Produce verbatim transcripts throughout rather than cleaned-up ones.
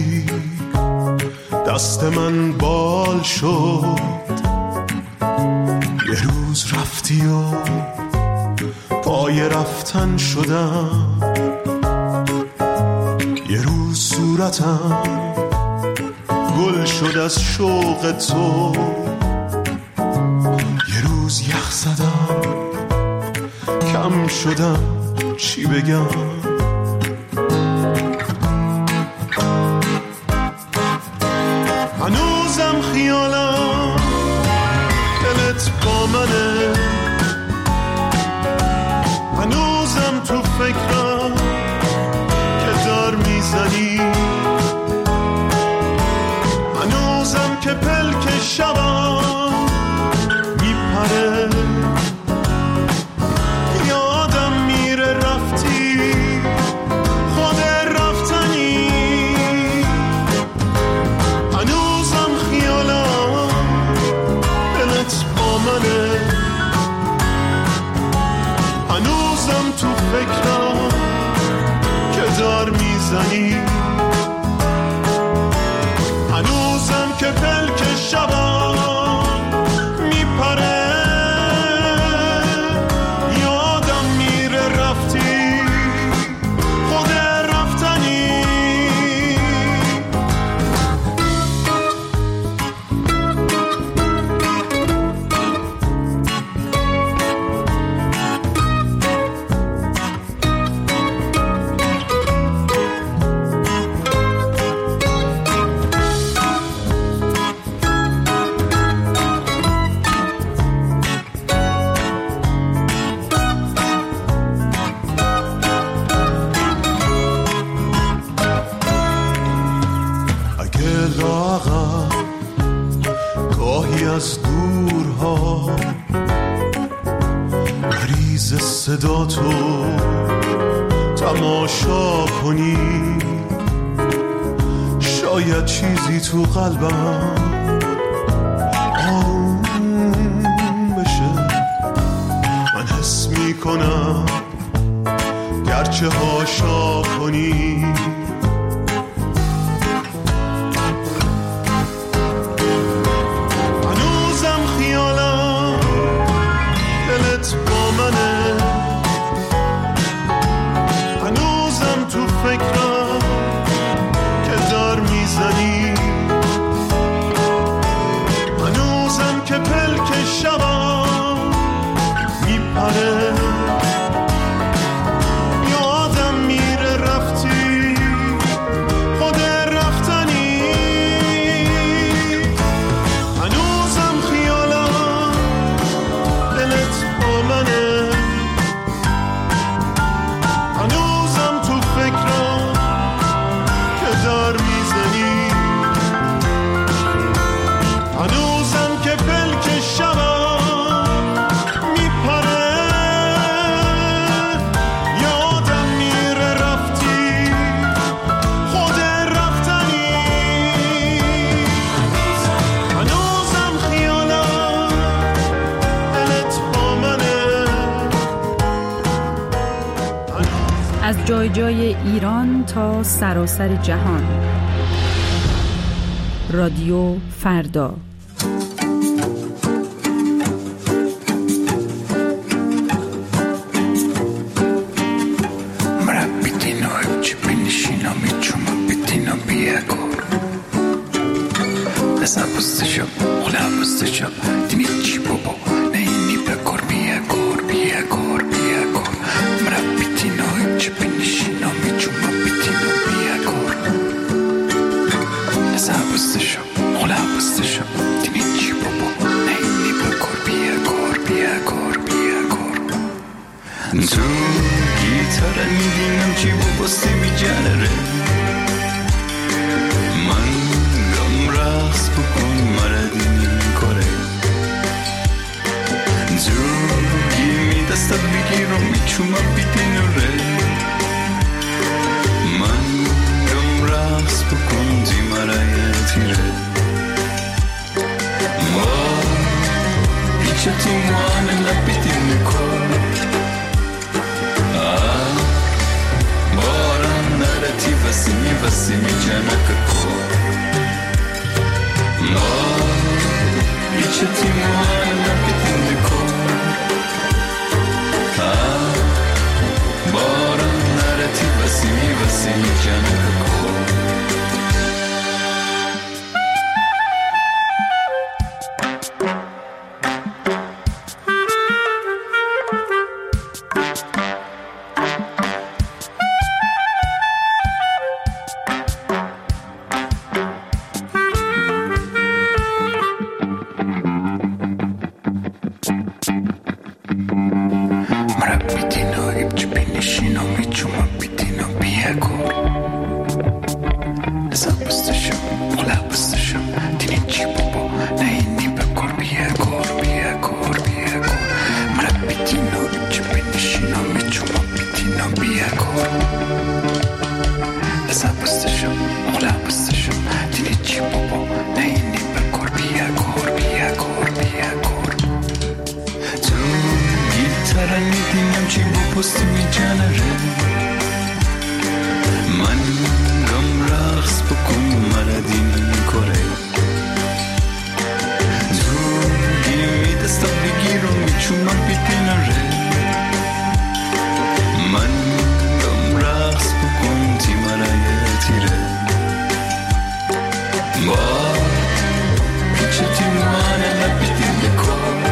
گفتی دست من بال شد، یه روز رفتی و پای رفتن شدم، یه روز صورتم گل شد از شوق تو، یه روز یخ زدم کم شدم چی بگم. هنوزم خیالم دلت با منه، هنوزم تو فکرم که دار میزنی، هنوزم که پلک شبم میپره، یادم میره رفتی خود رفتنی، هنوزم خیالم دلت با منه، هنوزم تو فکرم که دار میزنی، هنوزم که پلک شبم میپره، یادم میره رفتی خود رفتنی. گاهی از دورها مریض صدا تو تماشا کنی، شاید چیزی تو قلبم آروم بشه، من حس میکنم گرچه هاشا کنی، هنوزم تو فکرم که دار میزنی، هنوزم که پلک شبم میپره، یادم میره رفتی خود رفتنی، هنوزم خیالم دلت با منه، هنوزم تو فکرم که دار میزنی، هنوزم که پلک شبم میپره، یادم میره رفتی خود رفتنی، هنوزم خیالم دلت با منه. از جای جای ایران تا سراسر جهان، رادیو فردا. تو گیتاره میدینم چی باستی میجنره، من گم رقص بکن مردی کاره، تو گیمی دستا بگیرم میچومم بیدینوره، من گم رقص بکن دی مرای تیره، ما بیچه تو مانه لبیدی میکن، باران نرتی وسیمی وسیمی جنک کن. بستشم مغلق بستشم دیگه چی بابا نه اینی بکر بیه کر بیه کر بیه کر مرا بیتینا چه بینشینا میچوما بیتینا بیه کر بزا بستشم مغلق بستشم دیگه چی بابا نه اینی بکر بیه کر بیه کر بیه کر تو گیتاره میدینم چی با پستی میجنره من گم رقص بکن مردین کره تو گیمی دستا بگیرم میچونم بیتیناره من گم رقص بکن تی مرای تیره با پیچه تی مانه نبیدیم بکن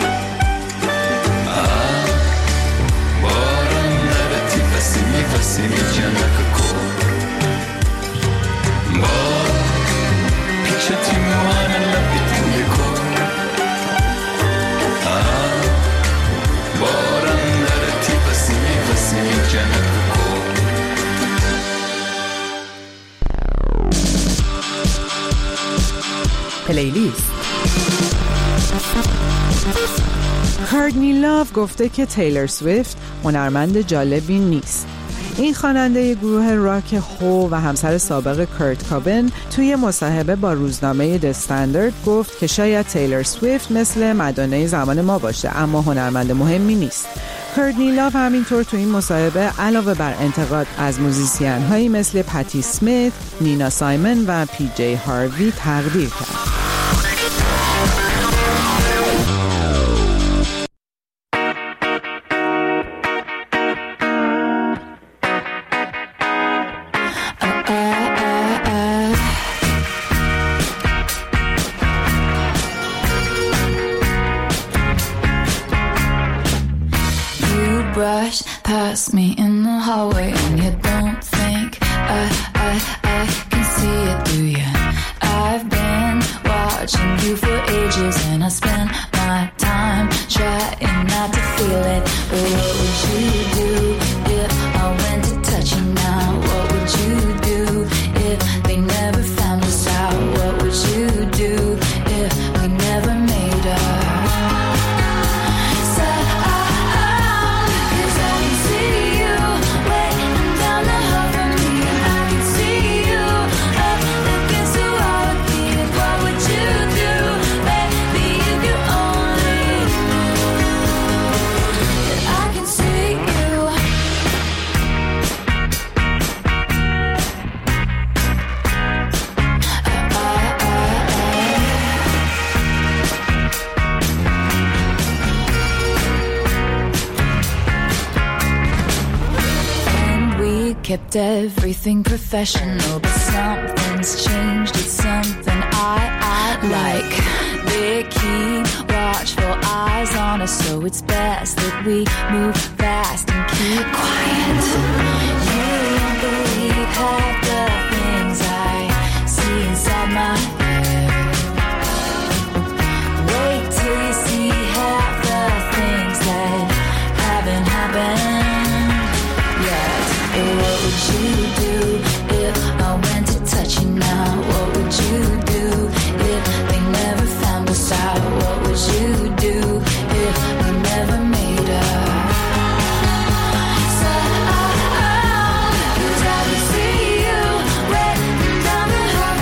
بارم نرتی فسیمی فسیمی جنک کن با پیچه تی مانه نبیدیم بکن بارم نرتی فسیمی فسیمی جنک کن پلیلیست. کورتنی لاو گفته که تیلور سویفت هنرمند جالبی نیست. این خواننده گروه راک هو و همسر سابق کورت کابن توی مصاحبه با روزنامه د استندارد گفت که شاید تیلور سویفت مثل مادونای زمان ما باشه اما هنرمند مهمی نیست. کورتنی لاو همینطور تو این مصاحبه علاوه بر انتقاد از موزیسین هایی مثل پتی اسمیت، نینا سایمون و پی جی هاروی تقدیر کرد. Brush past me in the hallway and you don't think I, I, I can see it, do you? I've been watching you for ages and I spend my time trying not to feel it. But what would you do if I went to touch you now? What would you do if they never found us out? What would you do if we never made up? Kept everything professional, but something's changed. It's something I, I like. They keep watchful eyes on us, so it's best that we move fast and keep quiet. You don't believe how